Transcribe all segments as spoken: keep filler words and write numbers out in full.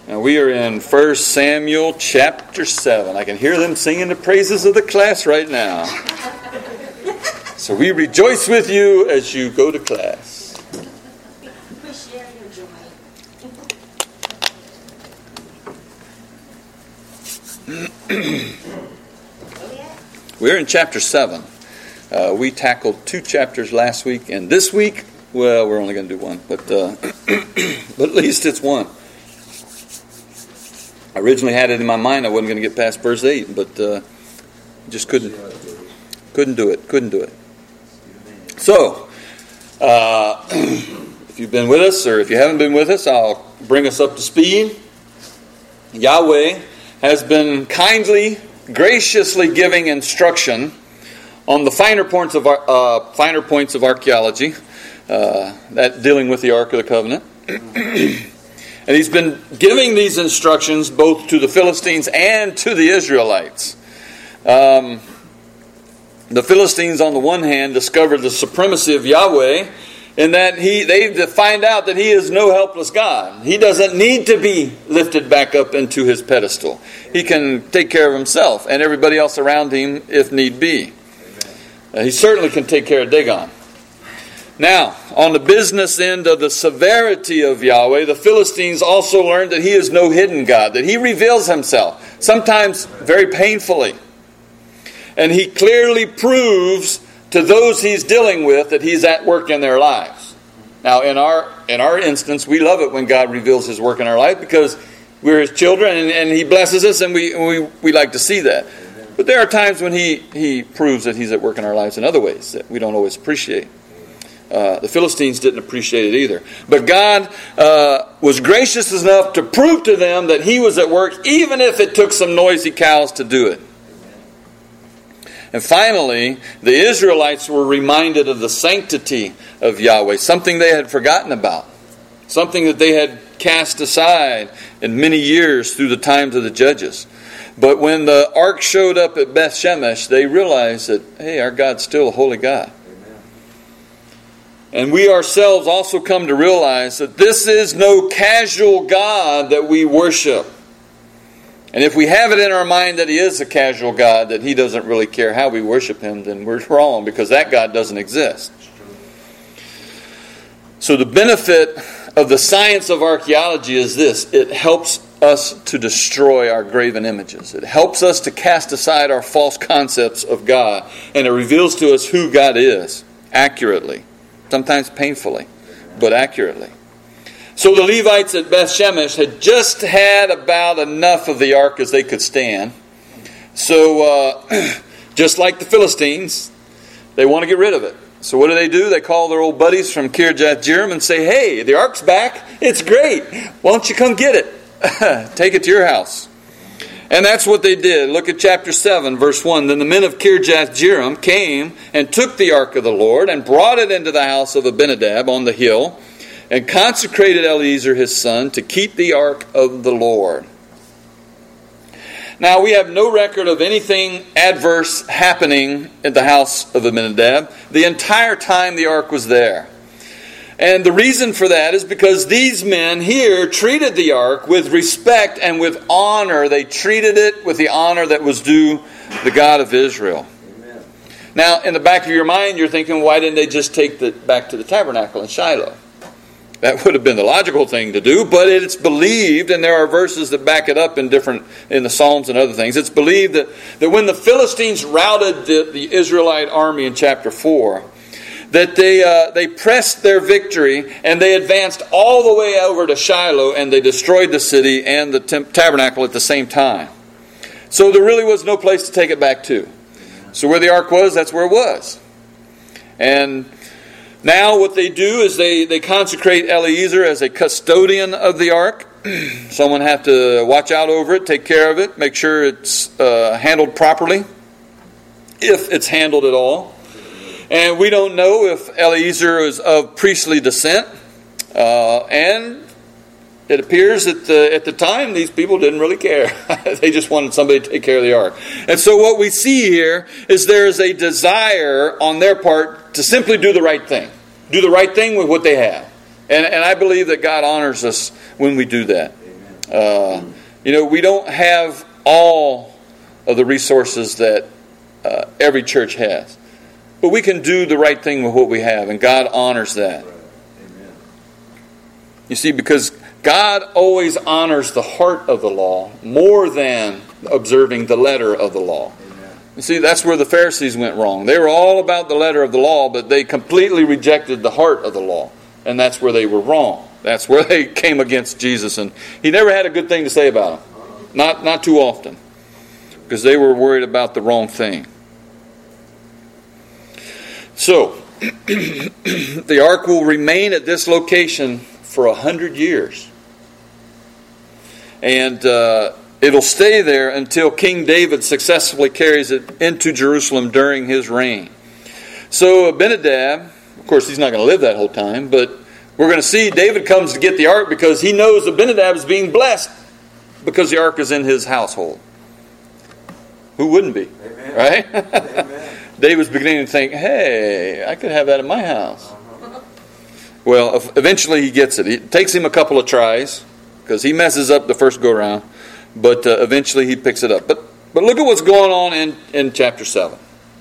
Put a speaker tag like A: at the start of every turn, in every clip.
A: Now we are in First Samuel chapter seven. I can hear them singing the praises of the class right now. So we rejoice with you as you go to class.
B: We share your joy.
A: We're in chapter seven. Uh, we tackled two chapters last week, and this week, well, we're only going to do one, but uh, but at least it's one. I originally had it in my mind I wasn't going to get past verse eight, but uh, just couldn't couldn't do it. Couldn't do it. So, uh, if you've been with us, or if you haven't been with us, I'll bring us up to speed. Yahweh has been kindly, graciously giving instruction on the finer points of uh, finer points of archaeology, uh, that dealing with the Ark of the Covenant. And he's been giving these instructions both to the Philistines and to the Israelites. Um, the Philistines, on the one hand, discovered the supremacy of Yahweh in that he they find out that he is no helpless God. He doesn't need to be lifted back up into his pedestal. He can take care of himself and everybody else around him if need be. Uh, he certainly can take care of Dagon. Now, on the business end of the severity of Yahweh, the Philistines also learned that he is no hidden God, that he reveals himself, sometimes very painfully. And he clearly proves to those he's dealing with that he's at work in their lives. Now, in our in our instance, we love it when God reveals his work in our life because we're his children and, and he blesses us, and we, we, we like to see that. But there are times when he, he proves that he's at work in our lives in other ways that we don't always appreciate. Uh, the Philistines didn't appreciate it either. But God uh, was gracious enough to prove to them that he was at work, even if it took some noisy cows to do it. And finally, the Israelites were reminded of the sanctity of Yahweh, something they had forgotten about, something that they had cast aside in many years through the times of the judges. But when the ark showed up at Beth Shemesh, they realized that, hey, our God's still a holy God. And we ourselves also come to realize that this is no casual God that we worship. And if we have it in our mind that he is a casual God, that he doesn't really care how we worship him, then we're wrong, because that God doesn't exist. So the benefit of the science of archaeology is this. It helps us to destroy our graven images. It helps us to cast aside our false concepts of God. And it reveals to us who God is accurately. Sometimes painfully, but accurately. So the Levites at Beth Shemesh had just had about enough of the ark as they could stand. So uh, just like the Philistines, they want to get rid of it. So what do they do? They call their old buddies from Kirjath Jearim and say, hey, the ark's back. It's great. Why don't you come get it? Take it to your house. And that's what they did. Look at chapter seven, verse one. Then the men of Kirjath Jearim came and took the ark of the Lord and brought it into the house of Abinadab on the hill and consecrated Eleazar his son to keep the ark of the Lord. Now, we have no record of anything adverse happening at the house of Abinadab the entire time the ark was there. And the reason for that is because these men here treated the ark with respect and with honor. They treated it with the honor that was due the God of Israel. Amen. Now, in the back of your mind, you're thinking, why didn't they just take it back to the tabernacle in Shiloh? That would have been the logical thing to do, but it's believed, and there are verses that back it up in different in the Psalms and other things. It's believed that, that when the Philistines routed the, the Israelite army in chapter four, that they uh, they pressed their victory and they advanced all the way over to Shiloh and they destroyed the city and the temp- tabernacle at the same time. So there really was no place to take it back to. So where the ark was, that's where it was. And now what they do is they, they consecrate Eleazar as a custodian of the ark. Someone have to watch out over it, take care of it, make sure it's uh, handled properly, if it's handled at all. And we don't know if Eleazar is of priestly descent. Uh, and it appears that the, at the time, these people didn't really care. They just wanted somebody to take care of the ark. And so what we see here is there is a desire on their part to simply do the right thing. Do the right thing with what they have. And, and I believe that God honors us when we do that. Uh, you know, we don't have all of the resources that uh, every church has. But we can do the right thing with what we have, and God honors that. Amen. You see, because God always honors the heart of the law more than observing the letter of the law. Amen. You see, that's where the Pharisees went wrong. They were all about the letter of the law, but they completely rejected the heart of the law. And that's where they were wrong. That's where they came against Jesus. And he never had a good thing to say about them. Not, not too often. Because they were worried about the wrong thing. So, the ark will remain at this location for a hundred years. And uh, it'll stay there until King David successfully carries it into Jerusalem during his reign. So Abinadab, of course he's not going to live that whole time, but we're going to see David comes to get the ark because he knows Abinadab is being blessed because the ark is in his household. Who wouldn't be? Amen. Right? Amen. David's beginning to think, hey, I could have that in my house. Uh-huh. Well, eventually he gets it. It takes him a couple of tries because he messes up the first go-around, but uh, eventually he picks it up. But but look at what's going on in, in chapter seven.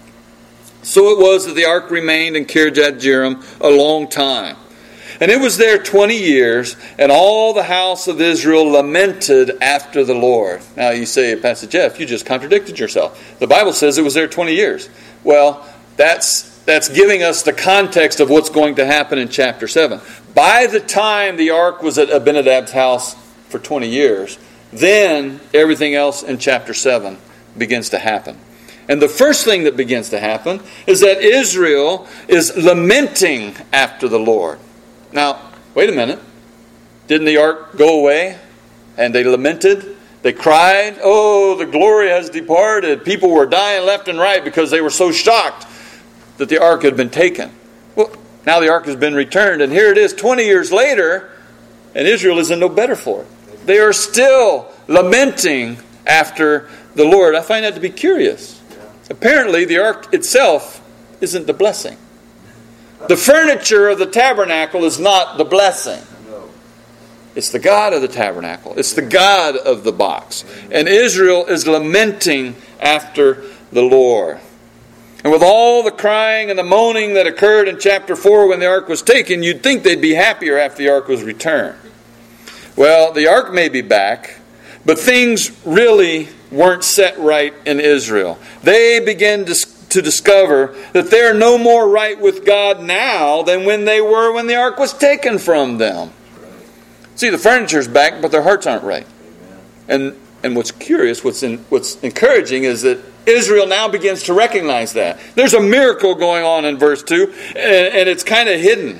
A: So it was that the ark remained in Kirjath-jearim a long time. And it was there twenty years, and all the house of Israel lamented after the Lord. Now you say, Pastor Jeff, you just contradicted yourself. The Bible says it was there twenty years. Well, that's that's giving us the context of what's going to happen in chapter seven. By the time the ark was at Abinadab's house for twenty years, then everything else in chapter seven begins to happen. And the first thing that begins to happen is that Israel is lamenting after the Lord. Now, wait a minute. Didn't the ark go away? And they lamented? They cried, oh, the glory has departed. People were dying left and right because they were so shocked that the ark had been taken. Well, now the ark has been returned, and here it is twenty years later, and Israel isn't no better for it. They are still lamenting after the Lord. I find that to be curious. Apparently, the ark itself isn't the blessing. The furniture of the tabernacle is not the blessing. It's the God of the tabernacle. It's the God of the box. And Israel is lamenting after the Lord. And with all the crying and the moaning that occurred in chapter four when the ark was taken, you'd think they'd be happier after the ark was returned. Well, the ark may be back, but things really weren't set right in Israel. They began to to discover that they're no more right with God now than when they were when the ark was taken from them. See, the furniture's back, but their hearts aren't right. And and what's curious, what's in, what's encouraging is that Israel now begins to recognize that. There's a miracle going on in verse two, and, and it's kind of hidden.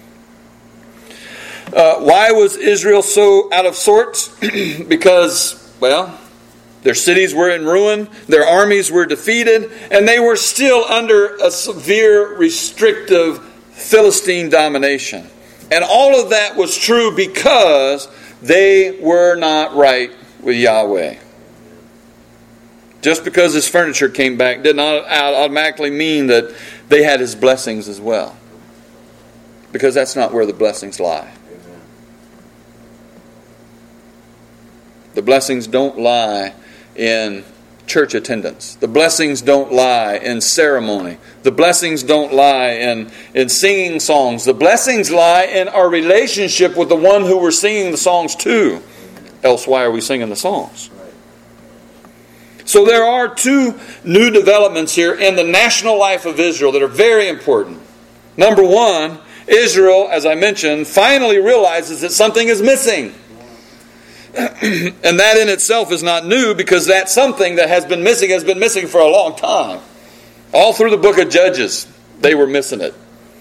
A: Uh, why was Israel so out of sorts? Because, well, their cities were in ruin, their armies were defeated, and they were still under a severe, restrictive Philistine domination. And all of that was true because they were not right with Yahweh. Just because his furniture came back did not automatically mean that they had his blessings as well. Because that's not where the blessings lie. The blessings don't lie in church attendance. The blessings don't lie in ceremony. The blessings don't lie in, in singing songs. The blessings lie in our relationship with the one who we're singing the songs to. Else why are we singing the songs? So there are two new developments here in the national life of Israel that are very important. Number one, Israel, as I mentioned, finally realizes that something is missing. And that in itself is not new, because that something that has been missing has been missing for a long time. All through the book of Judges, they were missing it.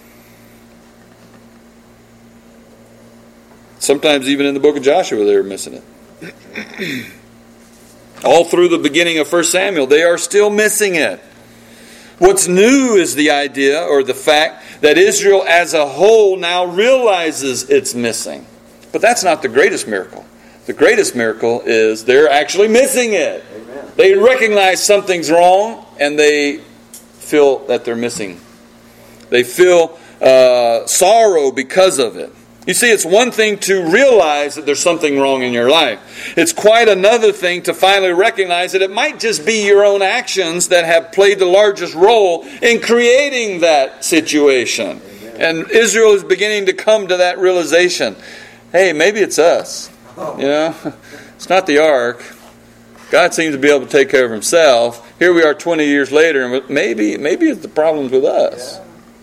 A: Sometimes even in the book of Joshua, they were missing it. All through the beginning of First Samuel, they are still missing it. What's new is the idea, or the fact, that Israel as a whole now realizes it's missing. But that's not the greatest miracle. The greatest miracle is they're actually missing it. Amen. They recognize something's wrong, and they feel that they're missing. They feel uh, sorrow because of it. You see, it's one thing to realize that there's something wrong in your life. It's quite another thing to finally recognize that it might just be your own actions that have played the largest role in creating that situation. And Israel is beginning to come to that realization. Hey, maybe it's us. You know, it's not the ark. God seems to be able to take care of himself. Here we are twenty years later, and maybe maybe it's the problems with us.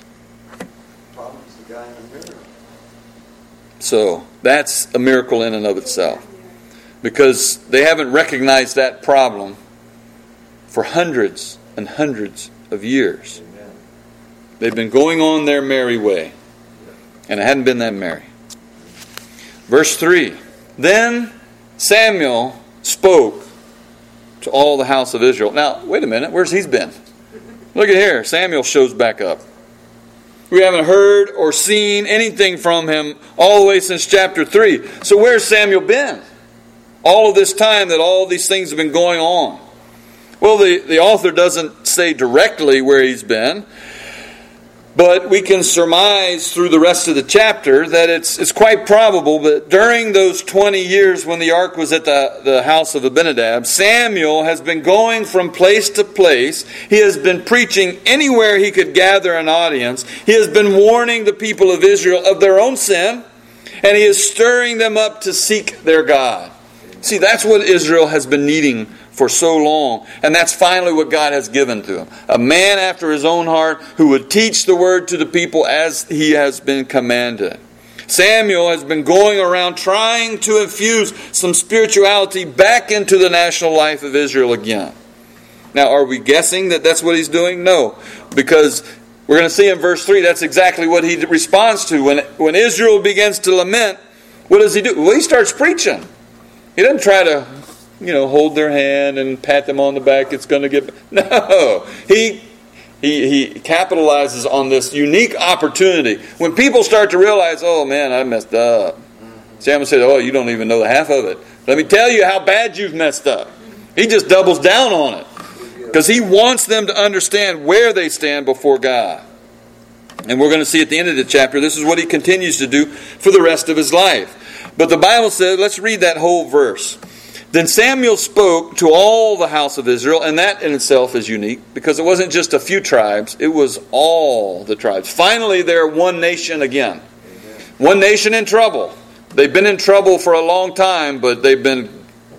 A: So that's a miracle in and of itself. Because they haven't recognized that problem for hundreds and hundreds of years. They've been going on their merry way. And it hadn't been that merry. Verse three. Then Samuel spoke to all the house of Israel. Now, wait a minute. Where's he been? Look at here. Samuel shows back up. We haven't heard or seen anything from him all the way since chapter three. So where's Samuel been? All of this time that all these things have been going on. Well, the, the author doesn't say directly where he's been. But we can surmise through the rest of the chapter that it's it's quite probable that during those twenty years when the ark was at the, the house of Abinadab, Samuel has been going from place to place. He has been preaching anywhere he could gather an audience. He has been warning the people of Israel of their own sin. And he is stirring them up to seek their God. See, that's what Israel has been needing for so long. And that's finally what God has given to him. A man after his own heart who would teach the word to the people as he has been commanded. Samuel has been going around trying to infuse some spirituality back into the national life of Israel again. Now, are we guessing that that's what he's doing? No. Because we're going to see in verse three, that's exactly what he responds to. When, when Israel begins to lament, what does he do? Well, he starts preaching. He doesn't try to, you know, hold their hand and pat them on the back. It's going to get... No. He, he, he capitalizes on this unique opportunity. When people start to realize, oh man, I messed up. Samuel said, oh, you don't even know the half of it. Let me tell you how bad you've messed up. He just doubles down on it. Because he wants them to understand where they stand before God. And we're going to see at the end of the chapter, this is what he continues to do for the rest of his life. But the Bible says, let's read that whole verse. Then Samuel spoke to all the house of Israel, and that in itself is unique, because it wasn't just a few tribes, it was all the tribes. Finally, they're one nation again. Amen. One nation in trouble. They've been in trouble for a long time, but they've been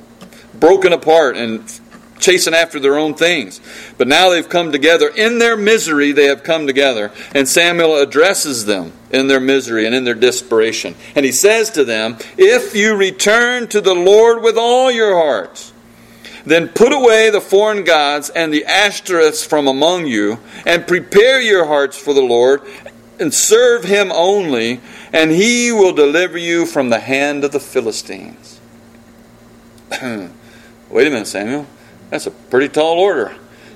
A: broken apart and chasing after their own things. But now they've come together. In their misery, they have come together. And Samuel addresses them in their misery and in their desperation. And he says to them, if you return to the Lord with all your hearts, then put away the foreign gods and the Ashtoreths from among you, and prepare your hearts for the Lord, and serve him only, and he will deliver you from the hand of the Philistines. Wait a minute, Samuel. That's a pretty tall order.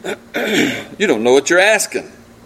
A: You don't know what you're asking.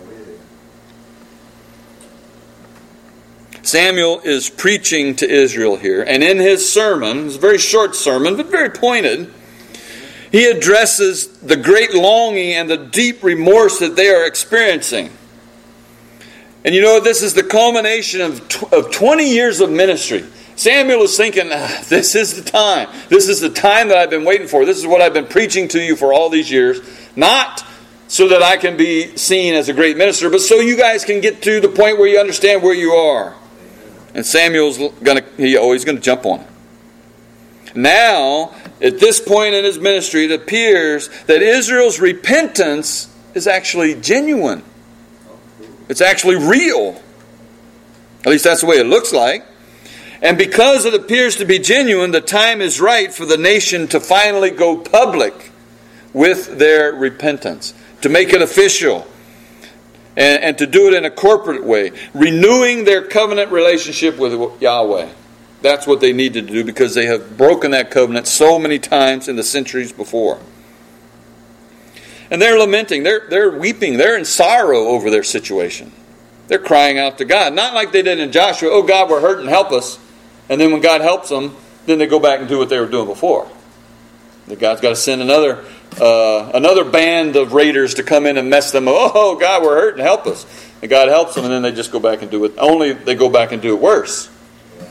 A: Samuel is preaching to Israel here. And in his sermon, it's a very short sermon, but very pointed, he addresses the great longing and the deep remorse that they are experiencing. And you know, this is the culmination of, of twenty years of ministry. Samuel is thinking, ah, this is the time. This is the time that I've been waiting for. This is what I've been preaching to you for all these years. Not so that I can be seen as a great minister, but so you guys can get to the point where you understand where you are. And Samuel's going to, he always going to jump on it. Now, at this point in his ministry, it appears that Israel's repentance is actually genuine. It's actually real. At least that's the way it looks like. And because it appears to be genuine, the time is right for the nation to finally go public with their repentance. To make it official. And, and to do it in a corporate way. Renewing their covenant relationship with Yahweh. That's what they need to do, because they have broken that covenant so many times in the centuries before. And they're lamenting. They're, they're weeping. They're in sorrow over their situation. They're crying out to God. Not like they did in Joshua. Oh God, we're hurting. Help us. And then when God helps them, then they go back and do what they were doing before. That God's got to send another uh, another band of raiders to come in and mess them up. Oh, God, we're hurting. Help us. And God helps them, and then they just go back and do it. Only they go back and do it worse.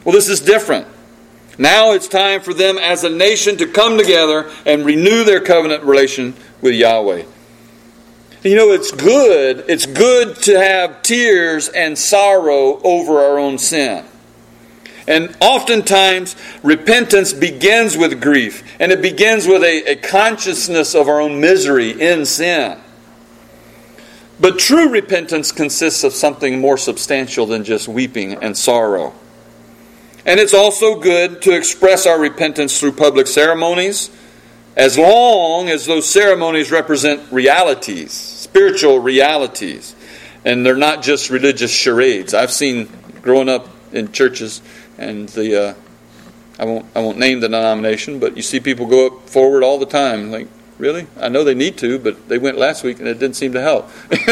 A: Well, this is different. Now it's time for them as a nation to come together and renew their covenant relation with Yahweh. You know, it's good. It's good to have tears and sorrow over our own sin. And oftentimes, repentance begins with grief. And it begins with a, a consciousness of our own misery in sin. But true repentance consists of something more substantial than just weeping and sorrow. And it's also good to express our repentance through public ceremonies, as long as those ceremonies represent realities, spiritual realities. And they're not just religious charades. I've seen, growing up in churches, and the uh, I won't I won't name the denomination, but you see people go up forward all the time, like, really? I know they need to, but they went last week and it didn't seem to help.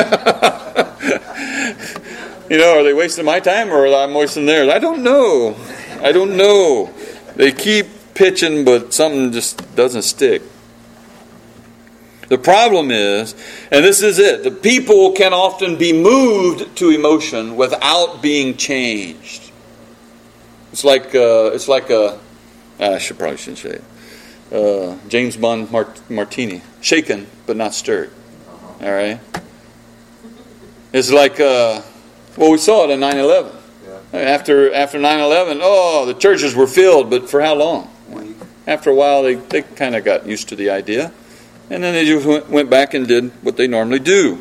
A: You know, are they wasting my time or am I wasting theirs? I don't know. I don't know. They keep pitching, but something just doesn't stick. The problem is, and this is it, the people can often be moved to emotion without being changed. It's like uh, it's like a I should probably shouldn't say it. Uh, James Bond Mart- Martini, shaken but not stirred. All right. It's like uh, well, we saw it in nine eleven. Yeah. After after nine eleven, oh, the churches were filled, but for how long? After a while, they they kind of got used to the idea, and then they just went, went back and did what they normally do.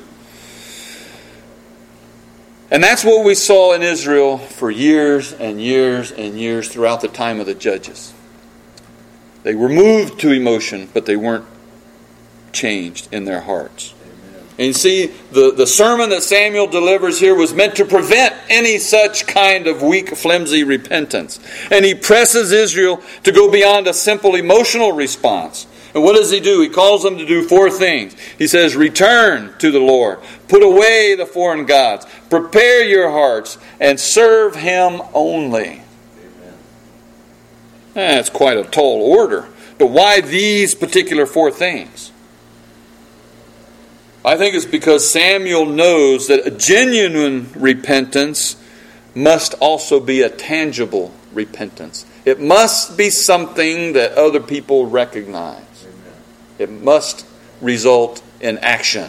A: And that's what we saw in Israel for years and years and years throughout the time of the judges. They were moved to emotion, but they weren't changed in their hearts. Amen. And you see, the, the sermon that Samuel delivers here was meant to prevent any such kind of weak, flimsy repentance. And he presses Israel to go beyond a simple emotional response. And what does he do? He calls them to do four things. He says, return to the Lord. Put away the foreign gods. Prepare your hearts and serve Him only. Amen. That's quite a tall order. But why these particular four things? I think it's because Samuel knows that a genuine repentance must also be a tangible repentance. It must be something that other people recognize. It must result in action,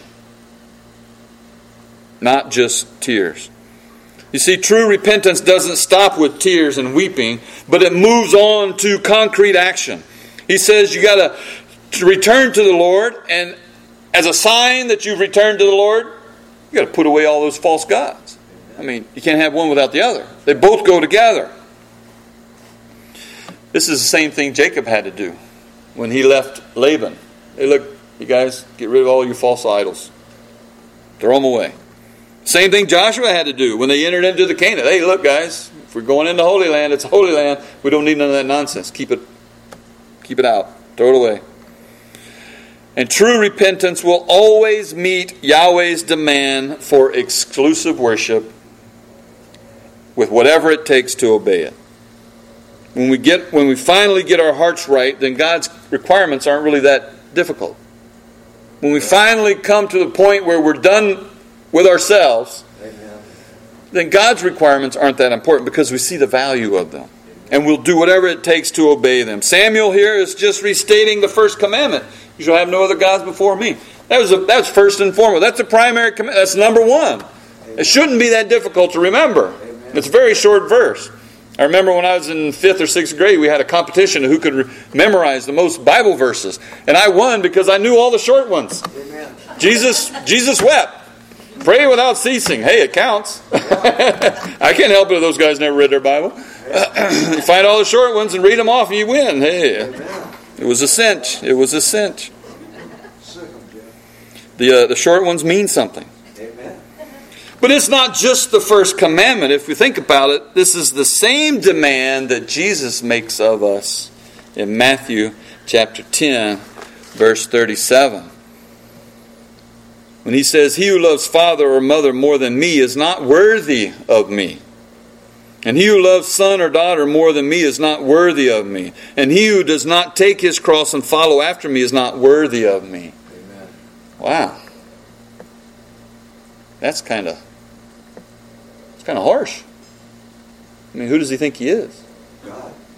A: not just tears. You see, true repentance doesn't stop with tears and weeping, but it moves on to concrete action. He says you got to return to the Lord, and as a sign that you've returned to the Lord, you got to put away all those false gods. I mean, you can't have one without the other. They both go together. This is the same thing Jacob had to do when he left Laban. Hey, look, you guys, get rid of all your false idols. Throw them away. Same thing Joshua had to do when they entered into the Canaan. Hey, look, guys, if we're going into Holy Land, it's Holy Land. We don't need none of that nonsense. Keep it, keep it out. Throw it away. And true repentance will always meet Yahweh's demand for exclusive worship with whatever it takes to obey it. When we get, when we finally get our hearts right, then God's requirements aren't really that difficult. When we finally come to the point where we're done with ourselves, Amen. Then God's requirements aren't that important because we see the value of them. And we'll do whatever it takes to obey them. Samuel here is just restating the first commandment. You shall have no other gods before me. That was a, that's first and foremost. That's the primary commandment. That's number one. Amen. It shouldn't be that difficult to remember. Amen. It's a very short verse. I remember when I was in fifth or sixth grade, we had a competition of who could re- memorize the most Bible verses. And I won because I knew all the short ones. Amen. Jesus, Jesus wept. Pray without ceasing. Hey, it counts. I can't help it if those guys never read their Bible. You find all the short ones and read them off and you win. Hey, it was a cinch. It was a cinch. The, uh, the short ones mean something. But it's not just the first commandment. If we think about it, this is the same demand that Jesus makes of us in Matthew chapter ten, verse thirty-seven. When he says, he who loves father or mother more than me is not worthy of me. And he who loves son or daughter more than me is not worthy of me. And he who does not take his cross and follow after me is not worthy of me. Amen. Wow. That's kind of... kind of harsh. I mean, who does he think he is?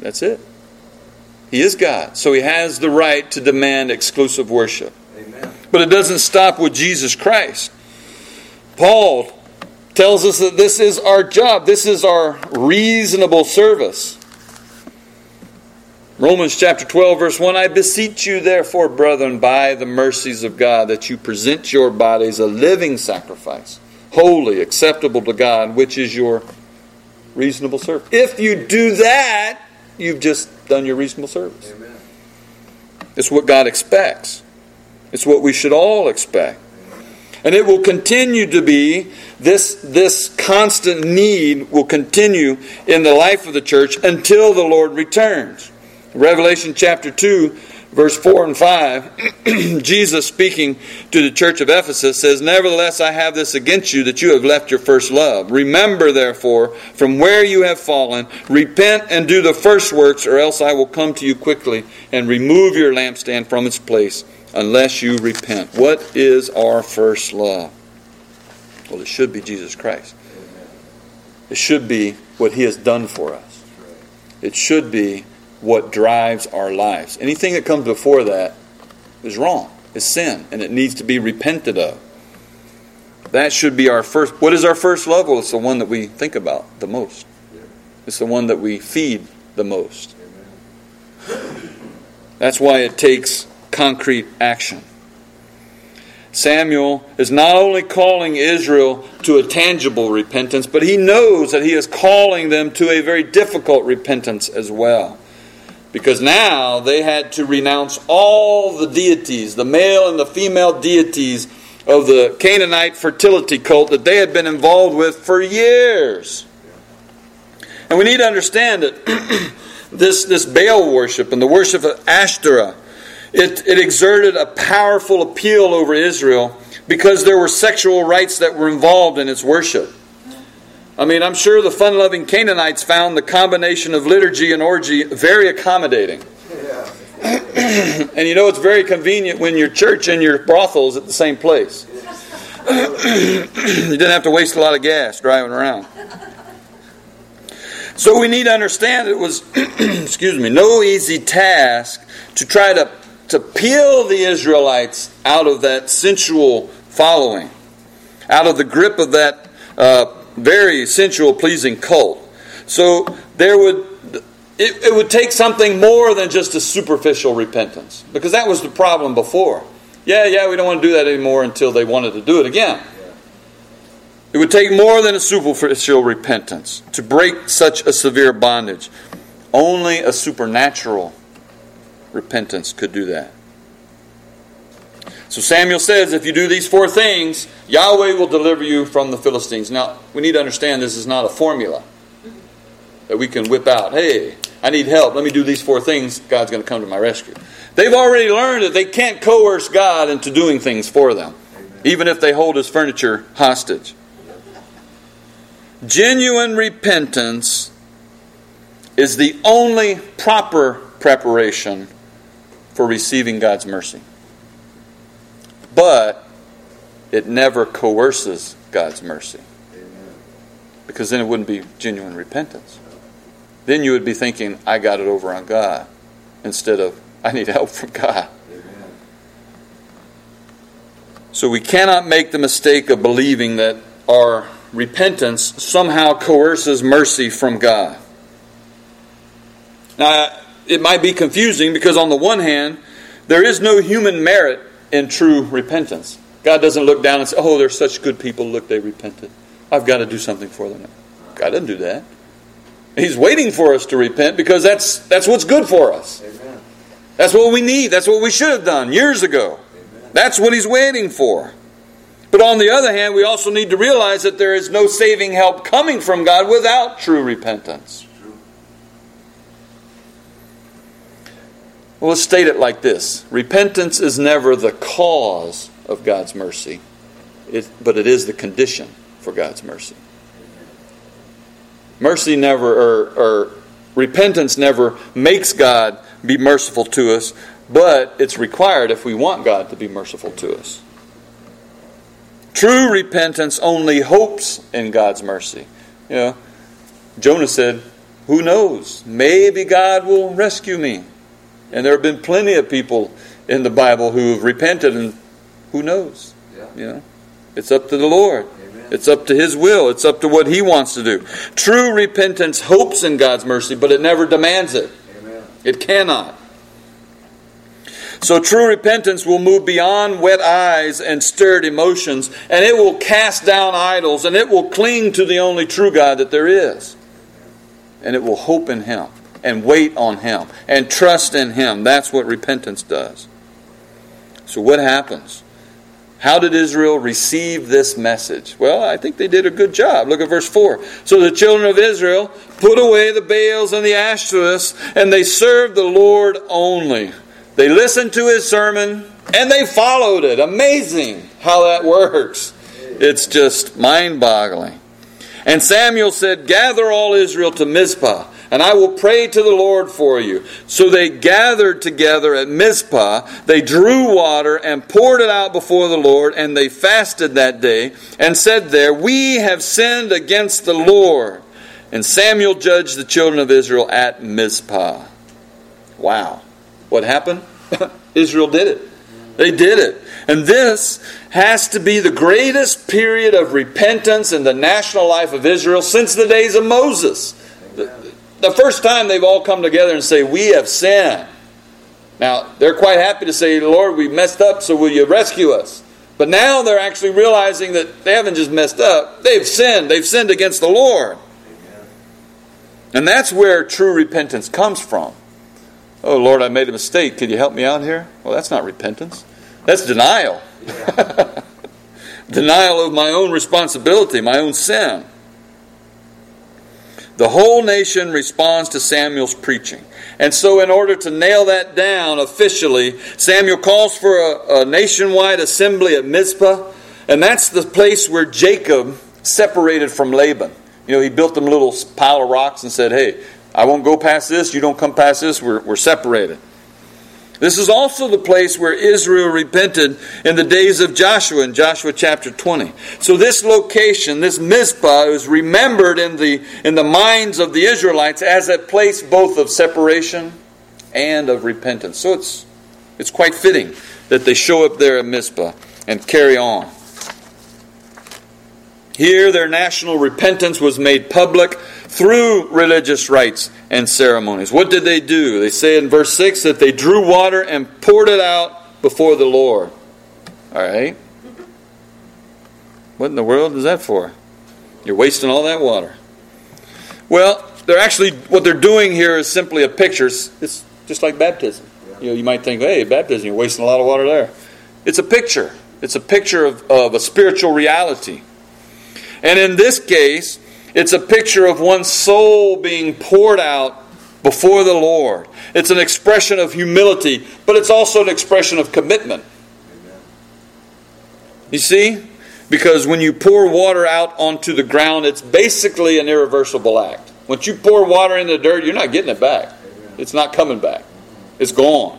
A: That's it. He is God. So He has the right to demand exclusive worship.
C: Amen.
A: But it doesn't stop with Jesus Christ. Paul tells us that this is our job. This is our reasonable service. Romans chapter twelve, verse one, I beseech you therefore, brethren, by the mercies of God, that you present your bodies a living sacrifice, holy, acceptable to God, which is your reasonable service. If you do that, you've just done your reasonable service.
C: Amen.
A: It's what God expects. It's what we should all expect. And it will continue to be, this, this constant need will continue in the life of the church until the Lord returns. Revelation chapter two, verse four and five, Jesus speaking to the church of Ephesus says, Nevertheless I have this against you, that you have left your first love. Remember therefore from where you have fallen, repent and do the first works, or else I will come to you quickly and remove your lampstand from its place, unless you repent. What is our first love? Well, it should be Jesus Christ. It should be what He has done for us. It should be what drives our lives. Anything that comes before that is wrong. It's sin, and it needs to be repented of. That should be our first. What is our first love? Well, it's the one that we think about the most. It's the one that we feed the most. That's why it takes concrete action. Samuel is not only calling Israel to a tangible repentance, but he knows that he is calling them to a very difficult repentance as well. Because now they had to renounce all the deities, the male and the female deities of the Canaanite fertility cult that they had been involved with for years. And we need to understand that this, this Baal worship and the worship of Ashtoreth, It, it exerted a powerful appeal over Israel because there were sexual rites that were involved in its worship. I mean, I'm sure the fun-loving Canaanites found the combination of liturgy and orgy very accommodating.
C: Yeah.
A: And you know, it's very convenient when your church and your brothel is at the same place. You didn't have to waste a lot of gas driving around. So we need to understand it was, excuse me, no easy task to try to to peel the Israelites out of that sensual following, out of the grip of that uh, very sensual pleasing cult. So there would it, it would take something more than just a superficial repentance, because that was the problem before. Yeah, yeah, we don't want to do that anymore until they wanted to do it again. It would take more than a superficial repentance to break such a severe bondage. Only a supernatural repentance could do that. So Samuel says, if you do these four things, Yahweh will deliver you from the Philistines. Now, we need to understand this is not a formula that we can whip out. Hey, I need help. Let me do these four things. God's going to come to my rescue. They've already learned that they can't coerce God into doing things for them, even if they hold His furniture hostage. Genuine repentance is the only proper preparation for receiving God's mercy. But it never coerces God's mercy. Because then it wouldn't be genuine repentance. Then you would be thinking, I got it over on God, instead of, I need help from God. So we cannot make the mistake of believing that our repentance somehow coerces mercy from God. Now, it might be confusing because on the one hand, there is no human merit in true repentance. God doesn't look down and say, oh, they're such good people, look, they repented. I've got to do something for them. God doesn't do that. He's waiting for us to repent because that's that's what's good for us.
C: Amen.
A: That's what we need. That's what we should have done years ago. Amen. That's what He's waiting for. But on the other hand, we also need to realize that there is no saving help coming from God without true repentance. Well, let's state it like this. Repentance is never the cause of God's mercy, it, but it is the condition for God's mercy. Mercy never, or, or repentance never makes God be merciful to us, but it's required if we want God to be merciful to us. True repentance only hopes in God's mercy. You know, Jonah said, Who knows? Maybe God will rescue me. And there have been plenty of people in the Bible who have repented, and who knows?
C: Yeah.
A: You know, it's up to the Lord.
C: Amen.
A: It's up to His will. It's up to what He wants to do. True repentance hopes in God's mercy, but it never demands it.
C: Amen.
A: It cannot. So true repentance will move beyond wet eyes and stirred emotions, and it will cast down idols, and it will cling to the only true God that there is. And it will hope in Him, and wait on Him, and trust in Him. That's what repentance does. So what happens? How did Israel receive this message? Well, I think they did a good job. Look at verse four. So the children of Israel put away the Baals and the Ashtoreths, and they served the Lord only. They listened to His sermon, and they followed it. Amazing how that works. It's just mind-boggling. And Samuel said, gather all Israel to Mizpah, and I will pray to the Lord for you. So they gathered together at Mizpah. They drew water and poured it out before the Lord, and they fasted that day and said there, we have sinned against the Lord. And Samuel judged the children of Israel at Mizpah. Wow. What happened? Israel did it. They did it. And this has to be the greatest period of repentance in the national life of Israel since the days of Moses. The, the first time they've all come together and say, we have sinned. Now, they're quite happy to say, Lord, we messed up, so will you rescue us? But now they're actually realizing that they haven't just messed up. They've sinned. They've sinned against the Lord. And that's where true repentance comes from. Oh, Lord, I made a mistake. Could you help me out here? Well, that's not repentance. That's denial. Yeah. Denial of my own responsibility, my own sin. The whole nation responds to Samuel's preaching. And so in order to nail that down officially, Samuel calls for a, a nationwide assembly at Mizpah. And that's the place where Jacob separated from Laban. You know, he built them a little pile of rocks and said, hey, I won't go past this. You don't come past this. We're, we're separated. This is also the place where Israel repented in the days of Joshua in Joshua chapter twenty. So this location, this Mizpah, is remembered in the, in the minds of the Israelites as a place both of separation and of repentance. So it's, it's quite fitting that they show up there at Mizpah and carry on. Here their national repentance was made public through religious rites and ceremonies. What did they do? They say in verse six that they drew water and poured it out before the Lord. All right. What in the world is that for? You're wasting all that water. Well, they're actually, what they're doing here is simply a picture. It's just like baptism. You know, you might think, hey, baptism, you're wasting a lot of water there. It's a picture. It's a picture of, of a spiritual reality. And in this case, it's a picture of one's soul being poured out before the Lord. It's an expression of humility, but it's also an expression of commitment. Amen. You see? Because when you pour water out onto the ground, it's basically an irreversible act. Once you pour water in the dirt, you're not getting it back. Amen. It's not coming back. It's gone.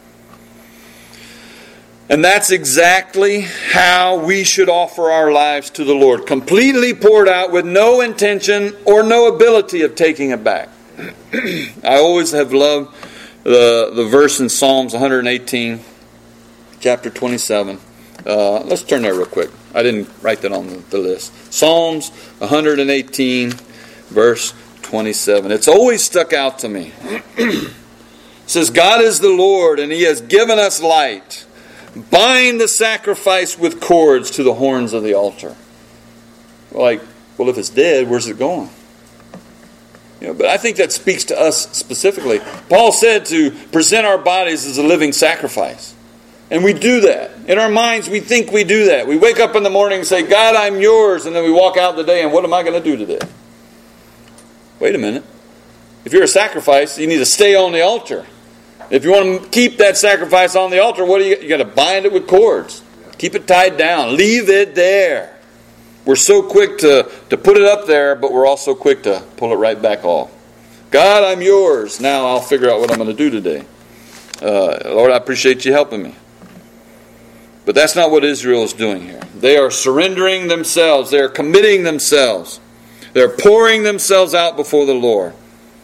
A: And that's exactly how we should offer our lives to the Lord. Completely poured out with no intention or no ability of taking it back. I always have loved the, the verse in Psalms one eighteen, chapter twenty-seven. Uh, let's turn there real quick. I didn't write that on the, the list. Psalms one eighteen, verse twenty-seven. It's always stuck out to me. It says, God is the Lord, and He has given us light. Bind the sacrifice with cords to the horns of the altar. Like, well, if it's dead, where's it going? You know, but I think that speaks to us specifically. Paul said to present our bodies as a living sacrifice. And we do that. In our minds, we think we do that. We wake up in the morning and say, God, I'm yours. And then we walk out the day and what am I going to do today? Wait a minute. If you're a sacrifice, you need to stay on the altar. If you want to keep that sacrifice on the altar, what do you? You got to bind it with cords. Keep it tied down. Leave it there. We're so quick to, to put it up there, but we're also quick to pull it right back off. God, I'm yours. Now I'll figure out what I'm going to do today. Uh, Lord, I appreciate you helping me. But that's not what Israel is doing here. They are surrendering themselves. They are committing themselves. They're pouring themselves out before the Lord.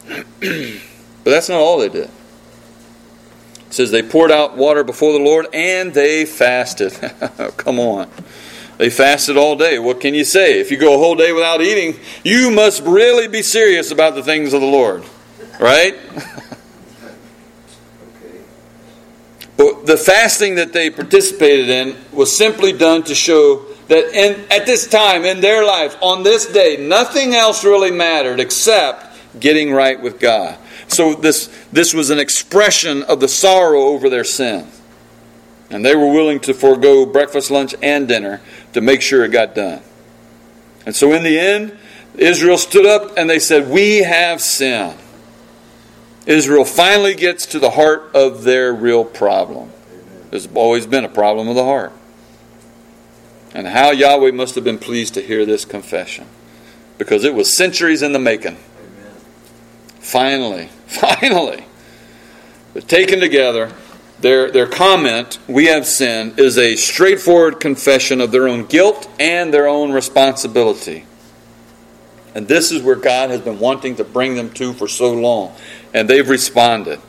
A: But that's not all they did. It says they poured out water before the Lord and they fasted. Come on. They fasted all day. What can you say? If you go a whole day without eating, you must really be serious about the things of the Lord. Right? But the fasting that they participated in was simply done to show that in, at this time in their life, on this day, nothing else really mattered except getting right with God. So this, this was an expression of the sorrow over their sin. And they were willing to forego breakfast, lunch, and dinner to make sure it got done. And so in the end, Israel stood up and they said, "We have sinned." Israel finally gets to the heart of their real problem. There's always been a problem of the heart. And how Yahweh must have been pleased to hear this confession. Because it was centuries in the making. Amen. Finally, finally. But taken together, their, their comment, "We have sinned," is a straightforward confession of their own guilt and their own responsibility. And this is where God has been wanting to bring them to for so long. And they've responded.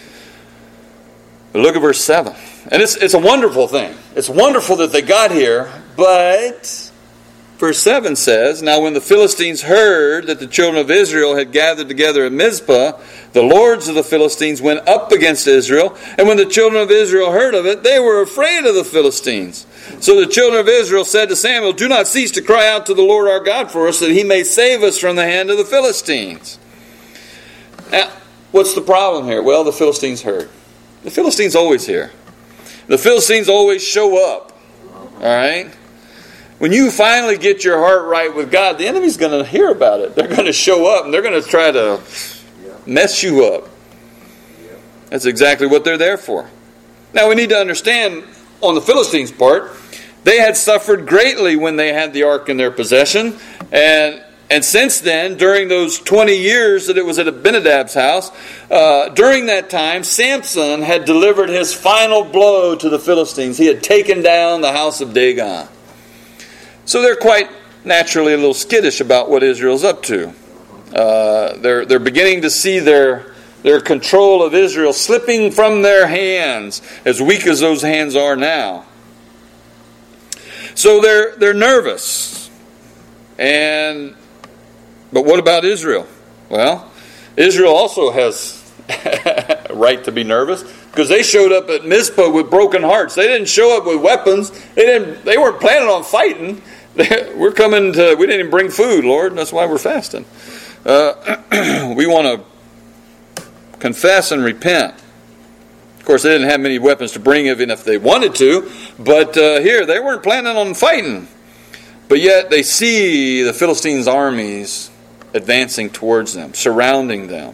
A: But look at verse seven. And it's, it's a wonderful thing. It's wonderful that they got here. But verse seven says, "Now when the Philistines heard that the children of Israel had gathered together at Mizpah, the lords of the Philistines went up against Israel. And when the children of Israel heard of it, they were afraid of the Philistines. So the children of Israel said to Samuel, 'Do not cease to cry out to the Lord our God for us, that He may save us from the hand of the Philistines.'" Now, what's the problem here? Well, the Philistines heard. The Philistines always hear. The Philistines always show up. All right? When you finally get your heart right with God, the enemy's going to hear about it. They're going to show up and they're going to try to mess you up. That's exactly what they're there for. Now, we need to understand, on the Philistines' part, they had suffered greatly when they had the ark in their possession. And And since then, during those twenty years that it was at Abinadab's house, uh, during that time, Samson had delivered his final blow to the Philistines. He had taken down the house of Dagon. So they're quite naturally a little skittish about what Israel's up to. Uh, they're they're beginning to see their their control of Israel slipping from their hands, as weak as those hands are now. So they're they're nervous. And But what about Israel? Well, Israel also has a right to be nervous, because they showed up at Mizpah with broken hearts. They didn't show up with weapons. They didn't. They weren't planning on fighting. They, we're coming to. We didn't even bring food, Lord. That's why we're fasting. Uh, we want to confess and repent. Of course, they didn't have many weapons to bring, even if they wanted to. But uh, here, they weren't planning on fighting. But yet, they see the Philistines' armies advancing towards them, surrounding them.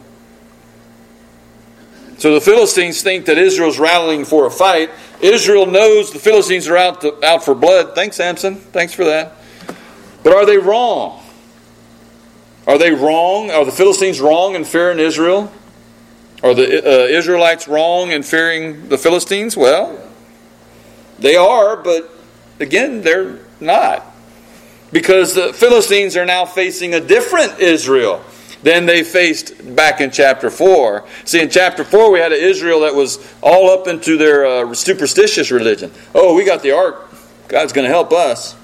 A: So the Philistines think that Israel's rallying for a fight. Israel knows the Philistines are out to, out for blood. Thanks, Samson. Thanks for that. But are they wrong? Are they wrong? Are the Philistines wrong in fearing Israel? Are the uh, Israelites wrong in fearing the Philistines? Well, they are, but again, they're not. Because the Philistines are now facing a different Israel than they faced back in chapter four. See, in chapter four we had an Israel that was all up into their uh, superstitious religion. Oh, we got the ark. God's going to help us.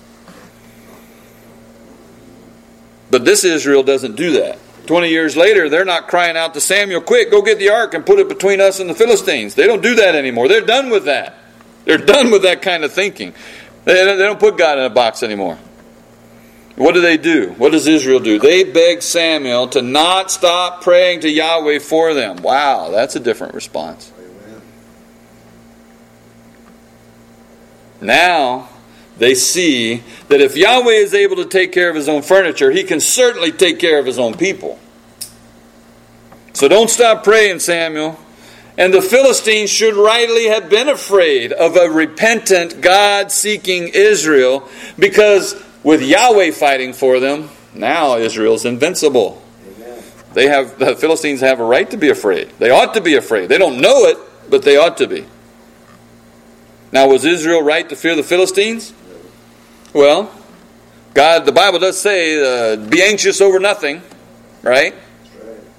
A: But this Israel doesn't do that. Twenty years later, they're not crying out to Samuel, "Quick, go get the ark and put it between us and the Philistines." They don't do that anymore. They're done with that. They're done with that kind of thinking. They, they don't put God in a box anymore. What do they do? What does Israel do? They beg Samuel to not stop praying to Yahweh for them. Wow, that's a different response. Amen. Now, they see that if Yahweh is able to take care of His own furniture, He can certainly take care of His own people. So don't stop praying, Samuel. And the Philistines should rightly have been afraid of a repentant, God-seeking Israel, because with Yahweh fighting for them, now Israel's invincible. Amen. They have the Philistines have a right to be afraid. They ought to be afraid. They don't know it, but they ought to be. Now, was Israel right to fear the Philistines? Well, God, the Bible does say, uh, "Be anxious over nothing," right?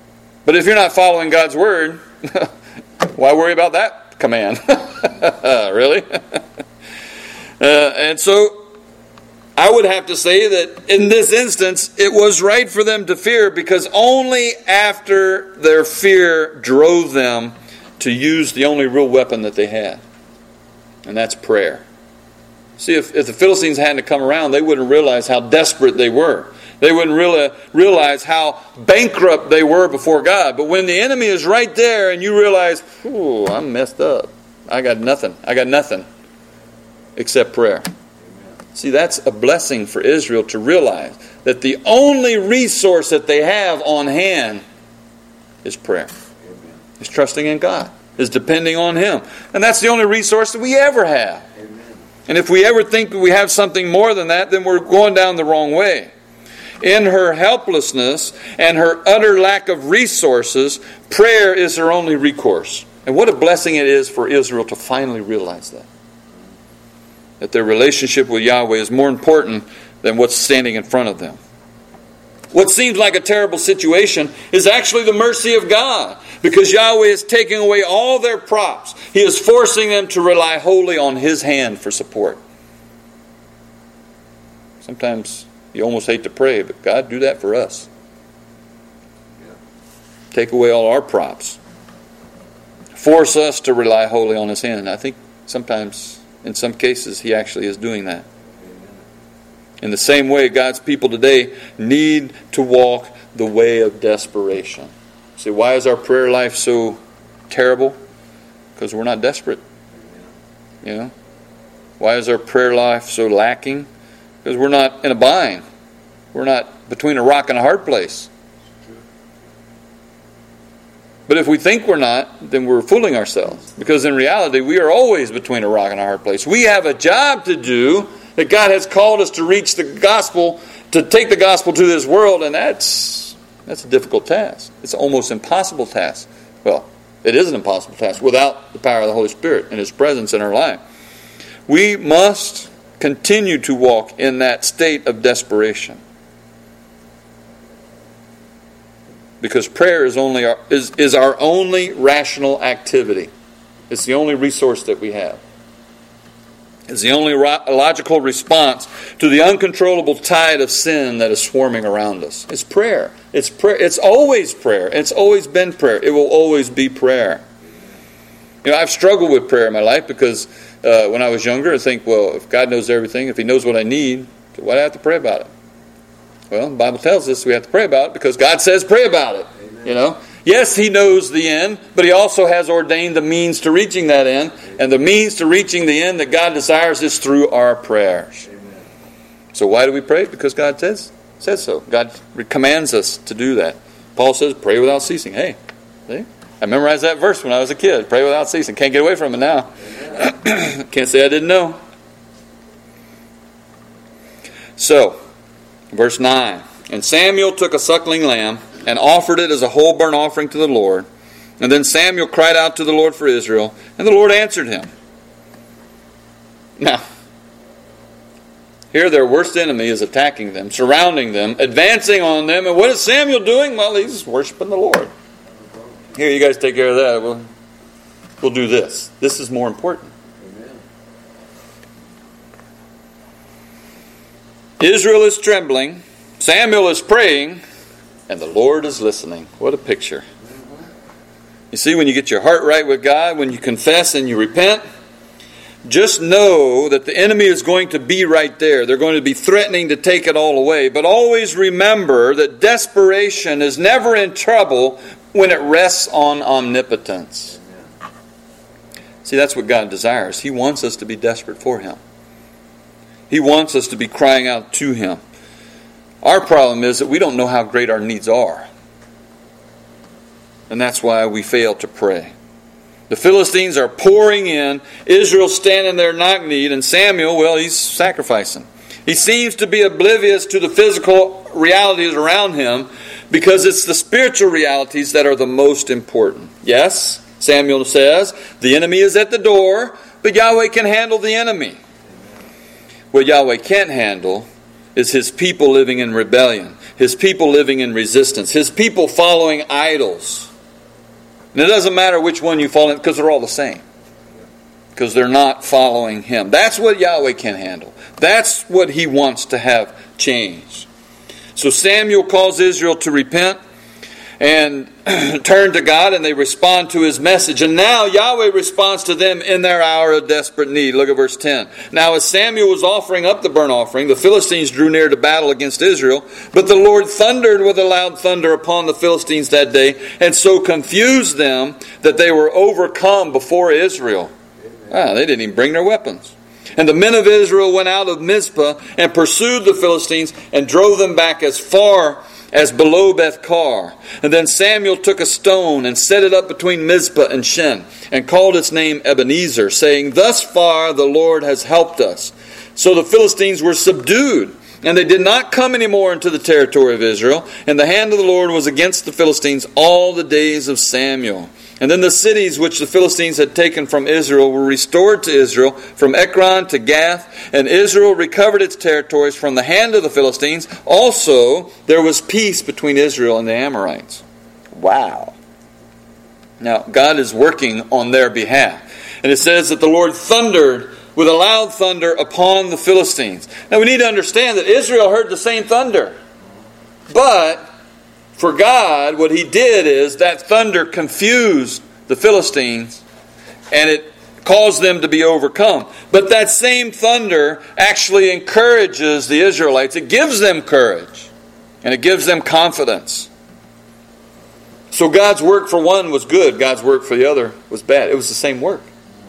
A: But if you're not following God's word, why worry about that command? Really? uh, and so I would have to say that in this instance, it was right for them to fear, because only after their fear drove them to use the only real weapon that they had. And that's prayer. See, if, if the Philistines hadn't come around, they wouldn't realize how desperate they were. They wouldn't really realize how bankrupt they were before God. But when the enemy is right there and you realize, ooh, I'm messed up. I got nothing. I got nothing except prayer. See, that's a blessing for Israel to realize that the only resource that they have on hand is prayer. Amen. Is trusting in God. Is depending on Him. And that's the only resource that we ever have. Amen. And if we ever think we have something more than that, then we're going down the wrong way. In her helplessness and her utter lack of resources, prayer is her only recourse. And what a blessing it is for Israel to finally realize that. That their relationship with Yahweh is more important than what's standing in front of them. What seems like a terrible situation is actually the mercy of God, because Yahweh is taking away all their props. He is forcing them to rely wholly on His hand for support. Sometimes you almost hate to pray, but God, do that for us. Take away all our props. Force us to rely wholly on His hand. I think sometimes, in some cases, He actually is doing that. In the same way, God's people today need to walk the way of desperation. See, why is our prayer life so terrible? Because we're not desperate. You know? Why is our prayer life so lacking? Because we're not in a bind. We're not between a rock and a hard place. But if we think we're not, then we're fooling ourselves. Because in reality, we are always between a rock and a hard place. We have a job to do, that God has called us to reach the gospel, to take the gospel to this world, and that's that's a difficult task. It's an almost impossible task. Well, it is an impossible task without the power of the Holy Spirit and His presence in our life. We must continue to walk in that state of desperation. Because prayer is only our, is, is our only rational activity. It's the only resource that we have. It's the only logical response to the uncontrollable tide of sin that is swarming around us. It's prayer. It's prayer. It's always prayer. It's always been prayer. It will always be prayer. You know, I've struggled with prayer in my life because uh, when I was younger, I think, well, if God knows everything, if He knows what I need, why do I have to pray about it? Well, the Bible tells us we have to pray about it because God says pray about it. Amen. You know, yes, He knows the end, but He also has ordained the means to reaching that end. And the means to reaching the end that God desires is through our prayers. Amen. So why do we pray? Because God says says so. God commands us to do that. Paul says, pray without ceasing. Hey, see? I memorized that verse when I was a kid. Pray without ceasing. Can't get away from it now. Can't say I didn't know. So, verse nine. And Samuel took a suckling lamb and offered it as a whole burnt offering to the Lord. And then Samuel cried out to the Lord for Israel, and the Lord answered him. Now, here their worst enemy is attacking them, surrounding them, advancing on them. And what is Samuel doing? Well, he's worshiping the Lord. Here, you guys take care of that. We'll, we'll do this. This is more important. Amen. Israel is trembling. Samuel is praying. And the Lord is listening. What a picture. You see, when you get your heart right with God, when you confess and you repent, just know that the enemy is going to be right there. They're going to be threatening to take it all away. But always remember that desperation is never in trouble when it rests on omnipotence. See, that's what God desires. He wants us to be desperate for Him. He wants us to be crying out to Him. Our problem is that we don't know how great our needs are. And that's why we fail to pray. The Philistines are pouring in. Israel's standing there knock-kneed. And Samuel, well, he's sacrificing. He seems to be oblivious to the physical realities around him because it's the spiritual realities that are the most important. Yes, Samuel says, the enemy is at the door, but Yahweh can handle the enemy. What Yahweh can't handle is His people living in rebellion. His people living in resistance. His people following idols. And it doesn't matter which one you fall in, because they're all the same. Because they're not following Him. That's what Yahweh can handle. That's what He wants to have changed. So Samuel calls Israel to repent and turn to God, and they respond to His message. And now Yahweh responds to them in their hour of desperate need. Look at verse ten. Now as Samuel was offering up the burnt offering, the Philistines drew near to battle against Israel. But the Lord thundered with a loud thunder upon the Philistines that day, and so confused them that they were overcome before Israel. Ah, they didn't even bring their weapons. And the men of Israel went out of Mizpah and pursued the Philistines and drove them back as far as below Beth-kar. And then Samuel took a stone and set it up between Mizpah and Shen and called its name Ebenezer, saying, Thus far the Lord has helped us. So the Philistines were subdued, and they did not come any more into the territory of Israel. And the hand of the Lord was against the Philistines all the days of Samuel. And then the cities which the Philistines had taken from Israel were restored to Israel, from Ekron to Gath, and Israel recovered its territories from the hand of the Philistines. Also, there was peace between Israel and the Amorites. Wow. Now, God is working on their behalf. And it says that the Lord thundered with a loud thunder upon the Philistines. Now, we need to understand that Israel heard the same thunder. But for God, what He did is that thunder confused the Philistines and it caused them to be overcome. But that same thunder actually encourages the Israelites. It gives them courage and it gives them confidence. So God's work for one was good. God's work for the other was bad. It was the same work.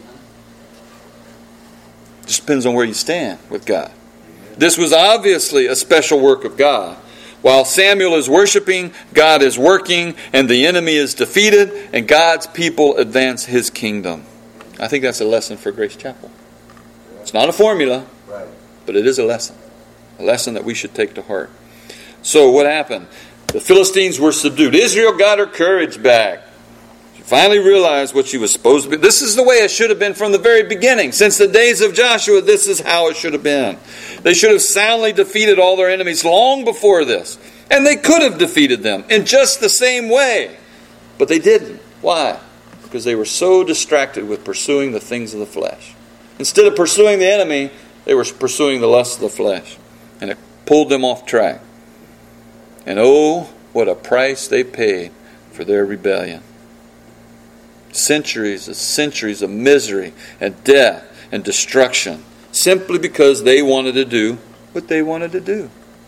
A: It just depends on where you stand with God. This was obviously a special work of God. While Samuel is worshiping, God is working, and the enemy is defeated, and God's people advance His kingdom. I think that's a lesson for Grace Chapel. It's not a formula, but it is a lesson. A lesson that we should take to heart. So what happened? The Philistines were subdued. Israel got her courage back. She finally realized what she was supposed to be. This is the way it should have been from the very beginning. Since the days of Joshua, this is how it should have been. They should have soundly defeated all their enemies long before this. And they could have defeated them in just the same way. But they didn't. Why? Because they were so distracted with pursuing the things of the flesh. Instead of pursuing the enemy, they were pursuing the lusts of the flesh. And it pulled them off track. And oh, what a price they paid for their rebellion. Centuries and centuries of misery and death and destruction. Simply because they wanted to do what they wanted to do.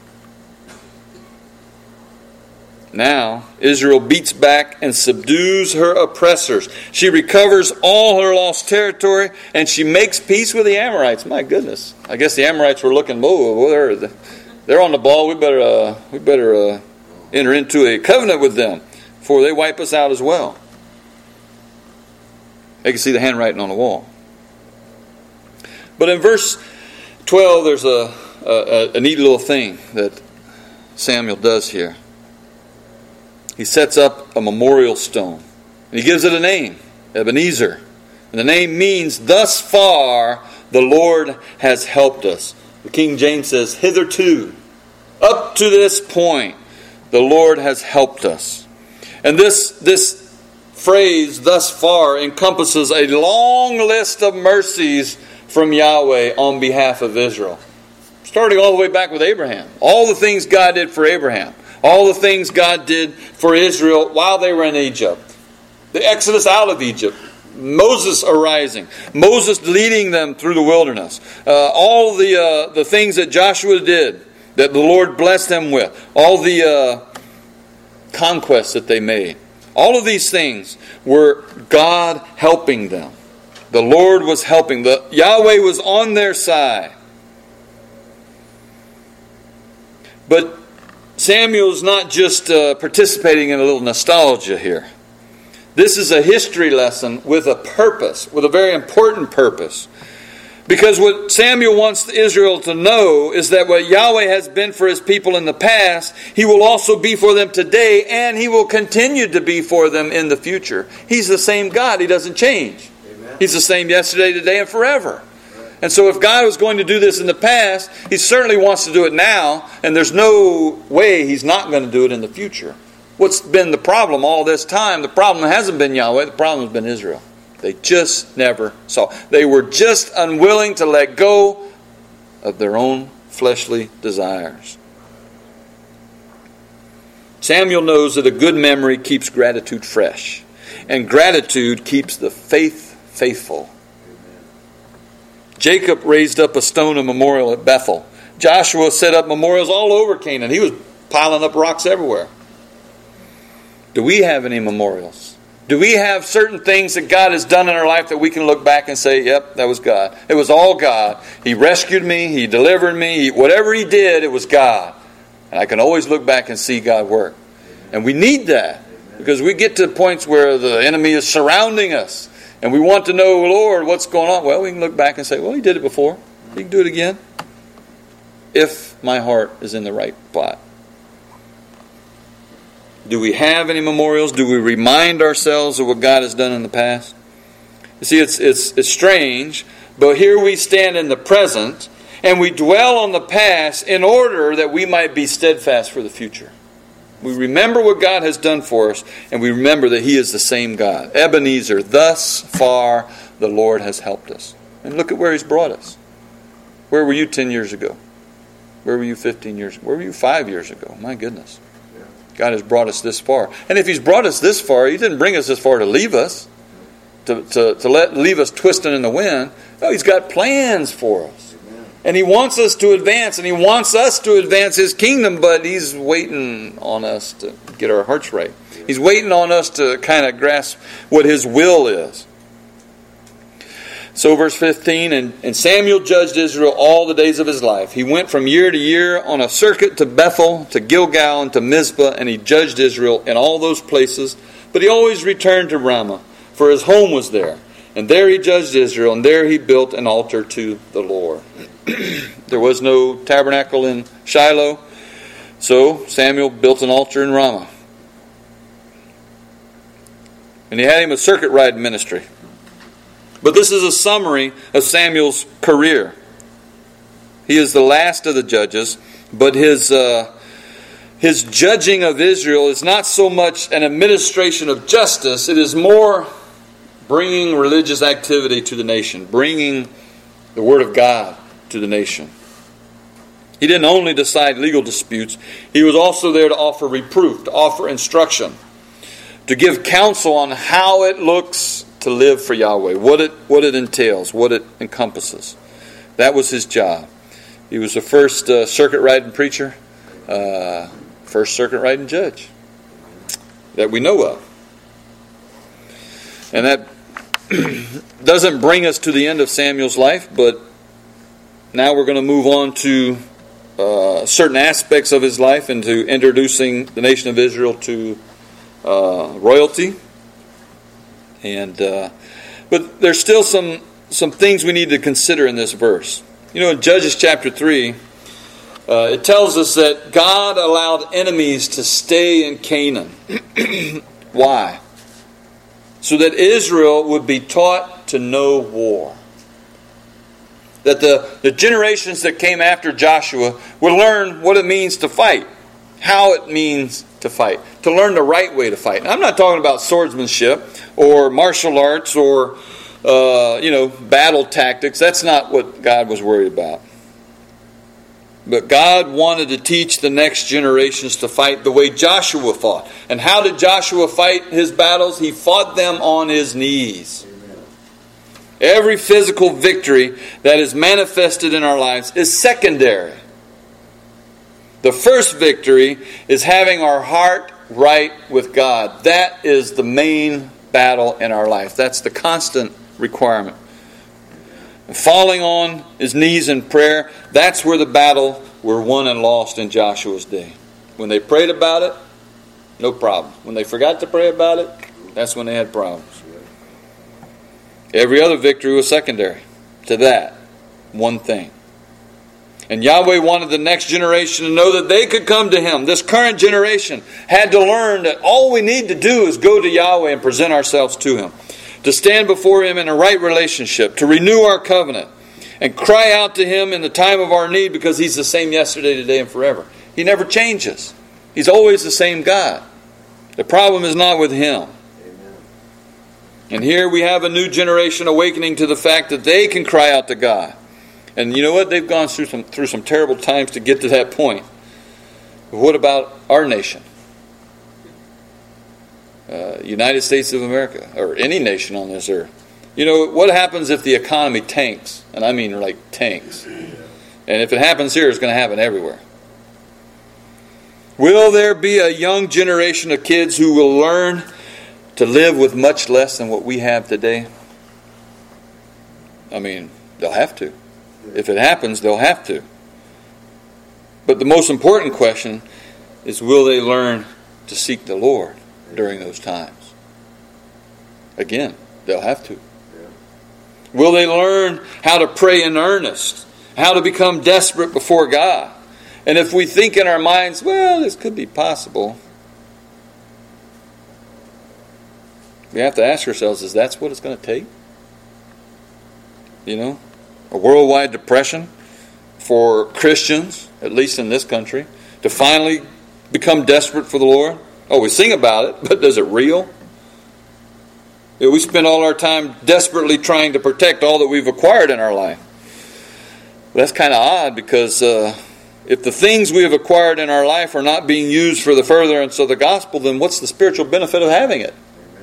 A: Now, Israel beats back and subdues her oppressors. She recovers all her lost territory, and she makes peace with the Amorites. My goodness. I guess the Amorites were looking, whoa, they're, they're on the ball. We better, uh, we better uh, enter into a covenant with them before they wipe us out as well. They can see the handwriting on the wall. But in verse twelve, there's a, a, a neat little thing that Samuel does here. He sets up a memorial stone. And he gives it a name, Ebenezer. And the name means, thus far the Lord has helped us. The King James says, hitherto, up to this point, the Lord has helped us. And this, this phrase, thus far, encompasses a long list of mercies from Yahweh on behalf of Israel. Starting all the way back with Abraham. All the things God did for Abraham. All the things God did for Israel while they were in Egypt. The exodus out of Egypt. Moses arising. Moses leading them through the wilderness. Uh, all the uh, the things that Joshua did that the Lord blessed them with. All the uh, conquests that they made. All of these things were God helping them. The Lord was helping. The Yahweh was on their side. But Samuel's not just uh, participating in a little nostalgia here. This is a history lesson with a purpose, with a very important purpose. Because what Samuel wants Israel to know is that what Yahweh has been for His people in the past, He will also be for them today, and He will continue to be for them in the future. He's the same God. He doesn't change. Amen. He's the same yesterday, today, and forever. Right. And so if God was going to do this in the past, He certainly wants to do it now, and there's no way He's not going to do it in the future. What's been the problem all this time? The problem hasn't been Yahweh, the problem has been Israel. They just never saw. They were just unwilling to let go of their own fleshly desires. Samuel knows that a good memory keeps gratitude fresh, and gratitude keeps the faith faithful. Jacob raised up a stone of memorial at Bethel. Joshua set up memorials all over Canaan. He was piling up rocks everywhere. Do we have any memorials? Do we have certain things that God has done in our life that we can look back and say, yep, that was God. It was all God. He rescued me. He delivered me. He, whatever He did, it was God. And I can always look back and see God work. And we need that, because we get to points where the enemy is surrounding us. And we want to know, Lord, what's going on? Well, we can look back and say, well, He did it before. He can do it again. If my heart is in the right spot. Do we have any memorials? Do we remind ourselves of what God has done in the past? You see, it's, it's, it's strange, but here we stand in the present, and we dwell on the past in order that we might be steadfast for the future. We remember what God has done for us, and we remember that He is the same God. Ebenezer, thus far the Lord has helped us. And look at where He's brought us. Where were you ten years ago? Where were you fifteen years ago? Where were you five years ago? My goodness. God has brought us this far. And if He's brought us this far, He didn't bring us this far to leave us, to, to, to let leave us twisting in the wind. No, He's got plans for us. And He wants us to advance, and He wants us to advance His kingdom, but He's waiting on us to get our hearts right. He's waiting on us to kind of grasp what His will is. So verse fifteen, and, and Samuel judged Israel all the days of his life. He went from year to year on a circuit to Bethel, to Gilgal, and to Mizpah, and he judged Israel in all those places. But he always returned to Ramah, for his home was there. And there he judged Israel, and there he built an altar to the Lord. There was no tabernacle in Shiloh, so Samuel built an altar in Ramah. And he had him a circuit ride ministry. But this is a summary of Samuel's career. He is the last of the judges, but his uh, his judging of Israel is not so much an administration of justice. It is more bringing religious activity to the nation, bringing the Word of God to the nation. He didn't only decide legal disputes. He was also there to offer reproof, to offer instruction, to give counsel on how it looks to live for Yahweh, what it what it entails, what it encompasses. That was his job. He was the first uh, circuit riding preacher, uh, first circuit riding judge that we know of. And that doesn't bring us to the end of Samuel's life, but now we're going to move on to uh, certain aspects of his life and to introducing the nation of Israel to uh, royalty. And uh, but there's still some some things we need to consider in this verse. You know, in Judges chapter three, uh, it tells us that God allowed enemies to stay in Canaan. Why? So that Israel would be taught to know war. That the, the generations that came after Joshua would learn what it means to fight. How it means to fight. To learn the right way to fight. And I'm not talking about swordsmanship or martial arts or uh, you know, battle tactics. That's not what God was worried about. But God wanted to teach the next generations to fight the way Joshua fought. And how did Joshua fight his battles? He fought them on his knees. Amen. Every physical victory that is manifested in our lives is secondary. The first victory is having our heart right with God. That is the main battle in our life. That's the constant requirement. Falling on his knees in prayer, that's where the battle were won and lost in Joshua's day. When they prayed about it, no problem. When they forgot to pray about it, that's when they had problems. Every other victory was secondary to that one thing. And Yahweh wanted the next generation to know that they could come to Him. This current generation had to learn that all we need to do is go to Yahweh and present ourselves to Him. To stand before Him in a right relationship. To renew our covenant. and cry out to Him in the time of our need, because He's the same yesterday, today, and forever. He never changes. He's always the same God. The problem is not with Him.
C: Amen.
A: And here we have a new generation awakening to the fact that they can cry out to God. And you know what? They've gone through some through some terrible times to get to that point. But what about our nation? Uh, United States of America, or any nation on this earth. You know, what happens if the economy tanks? And I mean like tanks. And if it happens here, it's going to happen everywhere. Will there be a young generation of kids who will learn to live with much less than what we have today? I mean, they'll have to. If it happens, they'll have to. But the most important question is, will they learn to seek the Lord during those times? Again, they'll have to. Will they learn how to pray in earnest? How to become desperate before God? And if we think in our minds, well, this could be possible, we have to ask ourselves, is that what it's going to take? You know, a worldwide depression for Christians, at least in this country, to finally become desperate for the Lord? Oh, we sing about it, but is it real? You know, we spend all our time desperately trying to protect all that we've acquired in our life. Well, that's kind of odd, because uh, if the things we have acquired in our life are not being used for the furtherance of the gospel, then what's the spiritual benefit of having it?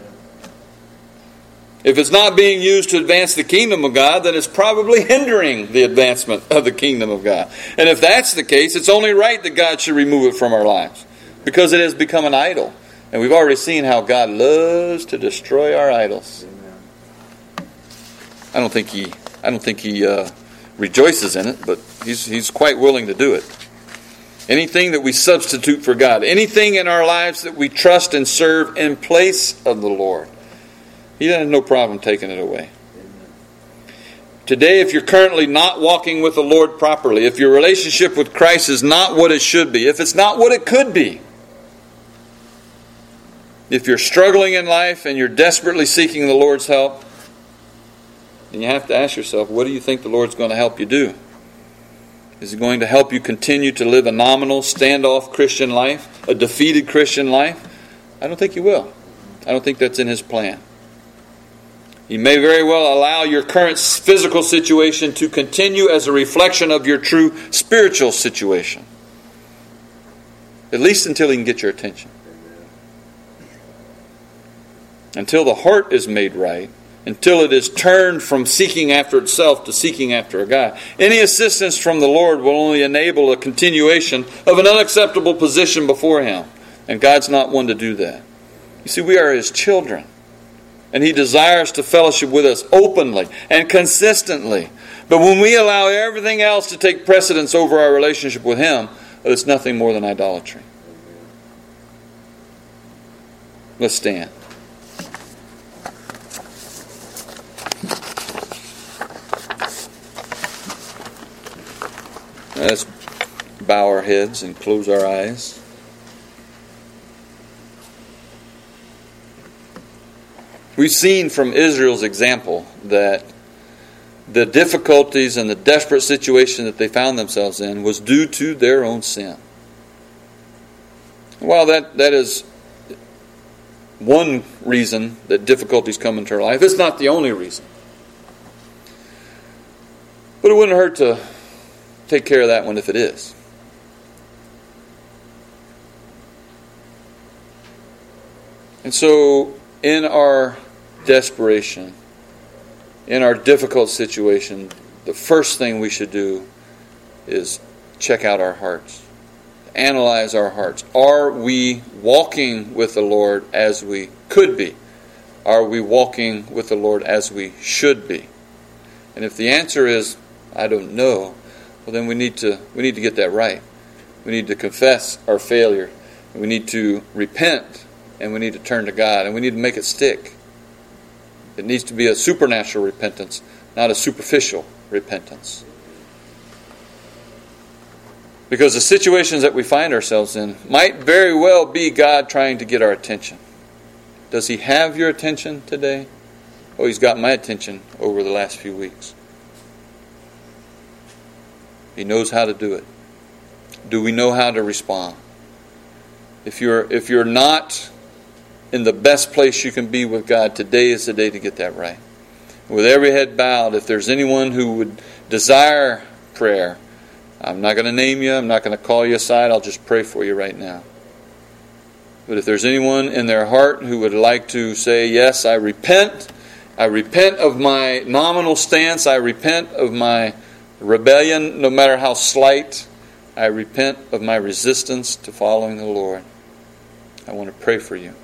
A: If it's not being used to advance the kingdom of God, then it's probably hindering the advancement of the kingdom of God. And if that's the case, it's only right that God should remove it from our lives, because it has become an idol. And we've already seen how God loves to destroy our idols. I don't think He, I don't think He uh, rejoices in it, but he's, he's quite willing to do it. Anything that we substitute for God, anything in our lives that we trust and serve in place of the Lord, He has no problem taking it away. Today, if you're currently not walking with the Lord properly, if your relationship with Christ is not what it should be, if it's not what it could be, if you're struggling in life and you're desperately seeking the Lord's help, then you have to ask yourself, what do you think the Lord's going to help you do? Is He going to help you continue to live a nominal, standoff Christian life, a defeated Christian life? I don't think He will. I don't think that's in His plan. He may very well allow your current physical situation to continue as a reflection of your true spiritual situation. At least until He can get your attention. Until the heart is made right, until it is turned from seeking after itself to seeking after a God. Any assistance from the Lord will only enable a continuation of an unacceptable position before Him. And God's not one to do that. You see, we are His children. And He desires to fellowship with us openly and consistently. But when we allow everything else to take precedence over our relationship with Him, it's nothing more than idolatry. Let's stand. Let's bow our heads and close our eyes. We've seen from Israel's example that the difficulties and the desperate situation that they found themselves in was due to their own sin. While that, that is one reason that difficulties come into our life, it's not the only reason. But it wouldn't hurt to take care of that one if it is. And so, in our desperation, in our difficult situation, the first thing we should do is check out our hearts. Analyze our hearts. Are we walking with the Lord as we could be? Are we walking with the Lord as we should be? And if the answer is, I don't know, well then we need to we need to get that right. We need to confess our failure. We need to repent. And we need to turn to God. And we need to make it stick. It needs to be a supernatural repentance, not a superficial repentance. Because the situations that we find ourselves in might very well be God trying to get our attention. Does He have your attention today? Oh, He's got my attention over the last few weeks. He knows how to do it. Do we know how to respond? If you're if you're not in the best place you can be with God, today is the day to get that right. With every head bowed, if there's anyone who would desire prayer, I'm not going to name you, I'm not going to call you aside, I'll just pray for you right now. But if there's anyone in their heart who would like to say, yes, I repent, I repent of my nominal stance, I repent of my rebellion, no matter how slight, I repent of my resistance to following the Lord, I want to pray for you.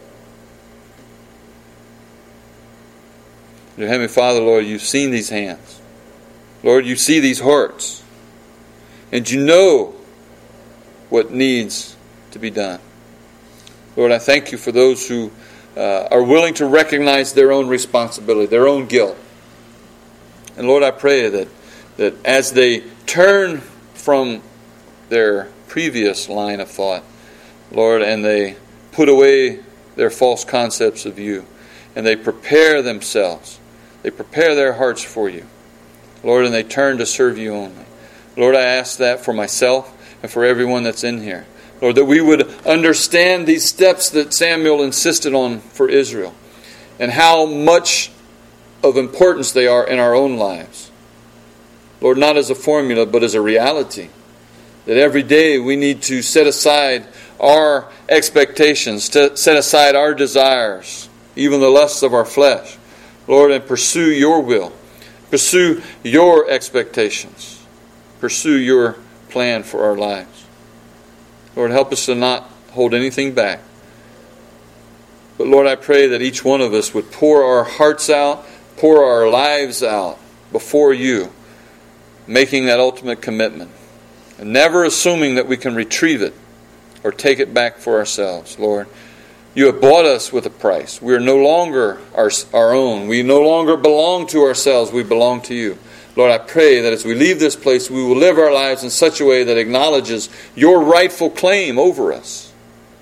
A: Dear Heavenly Father, Lord, you've seen these hands. Lord, you see these hearts. And you know what needs to be done. Lord, I thank you for those who uh, are willing to recognize their own responsibility, their own guilt. And Lord, I pray that, that as they turn from their previous line of thought, Lord, and they put away their false concepts of you, and they prepare themselves, they prepare their hearts for you, Lord, and they turn to serve you only. Lord, I ask that for myself and for everyone that's in here. Lord, that we would understand these steps that Samuel insisted on for Israel and how much of importance they are in our own lives. Lord, not as a formula, but as a reality. That every day we need to set aside our expectations, to set aside our desires, even the lusts of our flesh, Lord, and pursue your will. Pursue your expectations. Pursue your plan for our lives. Lord, help us to not hold anything back. But Lord, I pray that each one of us would pour our hearts out, pour our lives out before you, making that ultimate commitment. And never assuming that we can retrieve it or take it back for ourselves, Lord. You have bought us with a price. We are no longer our, our own. We no longer belong to ourselves. We belong to you. Lord, I pray that as we leave this place, we will live our lives in such a way that acknowledges your rightful claim over us.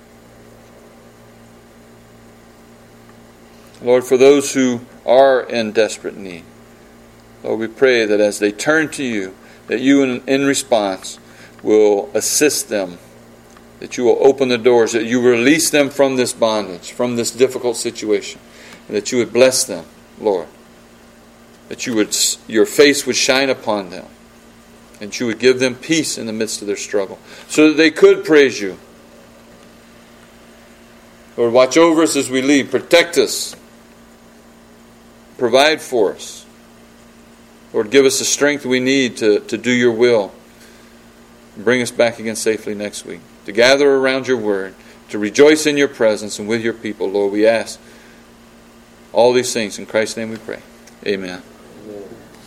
A: Lord, for those who are in desperate need, Lord, we pray that as they turn to you, that you in, in response will assist them, that you will open the doors, that you release them from this bondage, from this difficult situation, and that you would bless them, Lord. That you would, your face would shine upon them, and you would give them peace in the midst of their struggle, so that they could praise you. Lord, watch over us as we leave. Protect us. Provide for us. Lord, give us the strength we need to, to do your will. And bring us back again safely next week. To gather around your word, to rejoice in your presence and with your people, Lord, we ask all these things in Christ's name we pray. Amen.